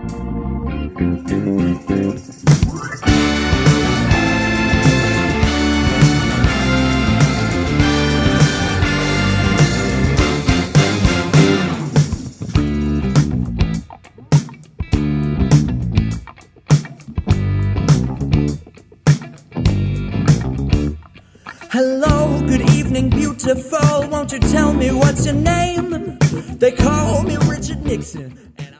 Hello, good evening, beautiful. Won't you tell me what's your name? They call me Richard Nixon.